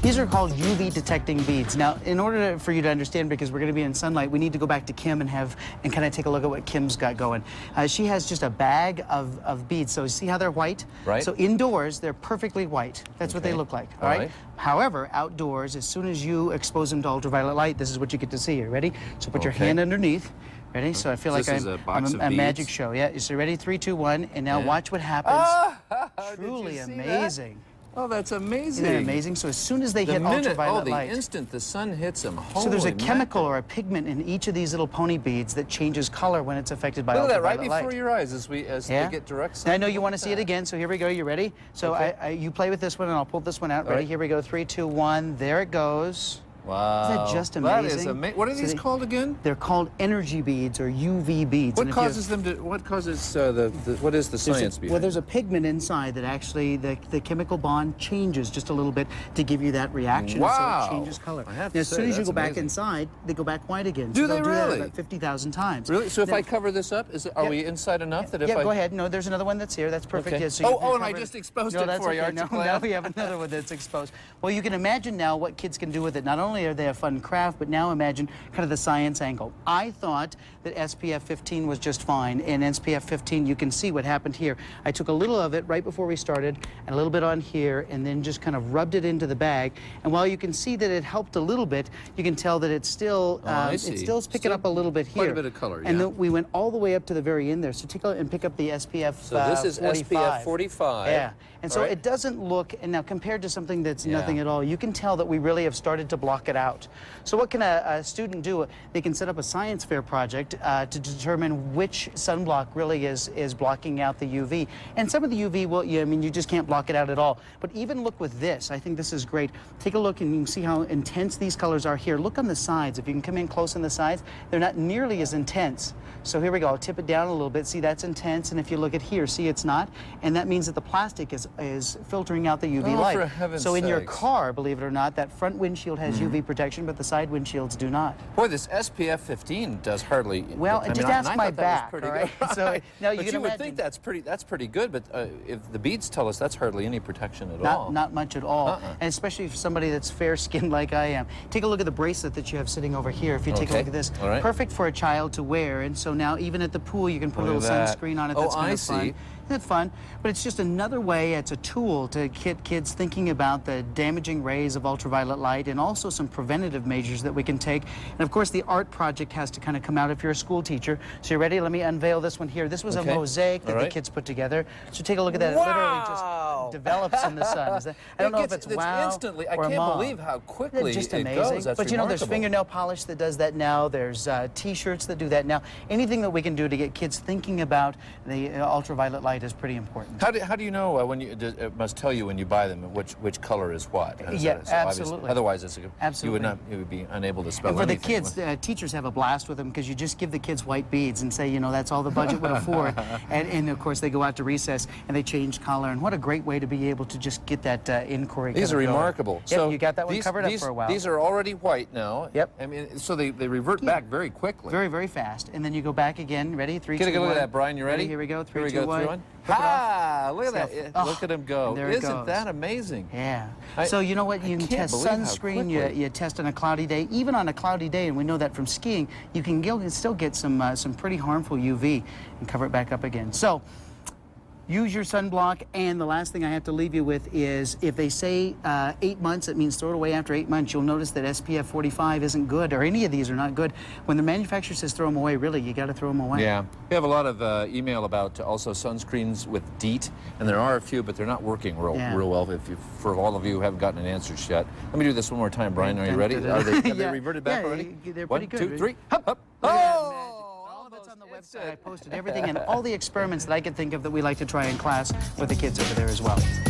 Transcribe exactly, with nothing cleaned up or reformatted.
These are called U V detecting beads. Now, in order to, for you to understand, because we're going to be in sunlight, we need to go back to Kim and have and kind of take a look at what Kim's got going. Uh, she has just a bag of, of beads. So see how they're white? Right. So indoors, they're perfectly white. That's okay. What they look like. All, all right? right. However, outdoors, as soon as you expose them to ultraviolet light, this is what you get to see here. Ready? So put okay. your hand underneath. Ready? So I feel so like I'm, a, I'm a, a magic show. Yeah. So ready? Three, two, one, and now yeah. watch what happens. Ah, Truly amazing. That? Oh, that's amazing. Isn't that amazing? So as soon as they the hit minute, ultraviolet oh, the light, instant the sun hits them. Holy so there's a chemical mackerel. or a pigment in each of these little pony beads that changes color when it's affected by Look ultraviolet light. Look at that right before your eyes as we as yeah. they get direct sun. I know you want to see it again, so here we go. You ready? So okay. I, I, you play with this one, and I'll pull this one out. All Ready? right. Here we go. Three, two, one. There it goes. Wow. Isn't that just amazing? That is amazing. What are these so they, called again? They're called energy beads or U V beads. What causes them to, what causes uh, the, the, what is the science a, behind Well, there's it? a pigment inside that actually, the, the chemical bond changes just a little bit to give you that reaction. Wow. So it changes color. I have now, to as say, soon as you go amazing. back inside, they go back white again. Do so they do really? that about fifty thousand times. Really? So if now, I cover this up, is it, are yeah, we inside enough that if yeah, I... go ahead. No, there's another one that's here. That's perfect. Okay. Yeah, so oh, you oh and I it. just exposed no, it that's for okay. you, aren't no, you glad? Now we have another one that's exposed. Well, you can imagine now what kids can do with it. Not only are they a fun craft, but now imagine kind of the science angle. I thought that S P F fifteen was just fine, and S P F fifteen, you can see what happened here. I took a little of it right before we started, and a little bit on here, and then just kind of rubbed it into the bag. And while you can see that it helped a little bit, you can tell that it's still, oh, um, I it's see. still picking still up a little bit here. Quite a bit of color, yeah. And then we went all the way up to the very end there. So take a look and pick up the S P F So this is forty-five. S P F forty-five. Yeah. And so right. it doesn't look, and now compared to something that's yeah. nothing at all, you can tell that we really have started to block it out. So what can a, a student do? They can set up a science fair project uh, to determine which sunblock really is, is blocking out the U V. And some of the U V, will, yeah, I mean, you just can't block it out at all. But even look with this. I think this is great. Take a look and you can see how intense these colors are here. Look on the sides. If you can come in close on the sides, they're not nearly as intense. So here we go. I'll tip it down a little bit. See, that's intense. And if you look at here, see, it's not. And that means that the plastic is, is filtering out the U V oh, light. For heaven's so in sakes. your car, believe it or not, that front windshield has mm-hmm. U V protection, but the side windshields do not. Boy, this S P F fifteen does hardly. Well, I just mean, ask I, I my back. back. Pretty all right? good. So now you but can you imagine, would think that's pretty. That's pretty good. But uh, if the beads tell us that's hardly any protection at not, all. Not much at all. Uh-uh. And especially for somebody that's fair-skinned like I am. Take a look at the bracelet that you have sitting over here. If you take okay. a look at this, all right. perfect for a child to wear. And so now even at the pool, you can put look a little that. sunscreen on it. Oh, That's kind I of fun. see. It's fun, but it's just another way, it's a tool to get kids thinking about the damaging rays of ultraviolet light and also some preventative measures that we can take. And of course, the art project has to kind of come out if you're a school teacher. So you ready? Let me unveil this one here. This was okay. a mosaic that right. the kids put together. So take a look at that. Wow. It literally just develops in the sun. Is that, I don't it know gets, if it's, it's wow instantly. I or can't mom. believe how quickly it's just it amazing. goes. That's but you know, there's remarkable. fingernail polish that does that now. There's uh, T-shirts that do that now. Anything that we can do to get kids thinking about the uh, ultraviolet light is pretty important. How do, how do you know uh, when you, it must tell you when you buy them which which color is what? Is yeah, that, so absolutely. Otherwise, it's a, absolutely. you would not you would be unable to spell and for anything. the kids, uh, teachers have a blast with them because you just give the kids white beads and say, you know, that's all the budget would afford. and, and of course, they go out to recess and they change color. And what a great way to be able to just get that uh, inquiry. These are remarkable. Yep, so you got that one these, covered these, up for a while. These are already white now. Yep. I mean, so they, they revert yeah. back very quickly. Very, very fast. And then you go back again. Ready? Three, Get two, a good one. look at that, Brian. You ready? ready? Here we go. Three, Here we two, go. one. Three, one. Ah, look at See that. how, oh, look at him go. there it Isn't goes. that amazing? Yeah. I, so you know what? You I can can't test believe how sunscreen. You, quickly. you test on a cloudy day. Even on a cloudy day, and we know that from skiing, you can go, still get some uh, some pretty harmful U V and cover it back up again. So use your sunblock. And the last thing I have to leave you with is if they say uh, eight months, it means throw it away after eight months. You'll notice that S P F forty-five isn't good, or any of these are not good. When the manufacturer says throw them away, really, you got to throw them away. Yeah. We have a lot of uh, email about also sunscreens with DEET, and there are a few, but they're not working real, yeah. real well. If you, for all of you who haven't gotten an answer yet, let me do this one more time, Brian. Are you ready? Are they, have yeah. they reverted back yeah, already? They're one, pretty good. two, three. Hup. Up. Look at that Oh! magic. All of it's on the website. I posted everything and all the experiments that I could think of that we like to try in class with the kids over there as well.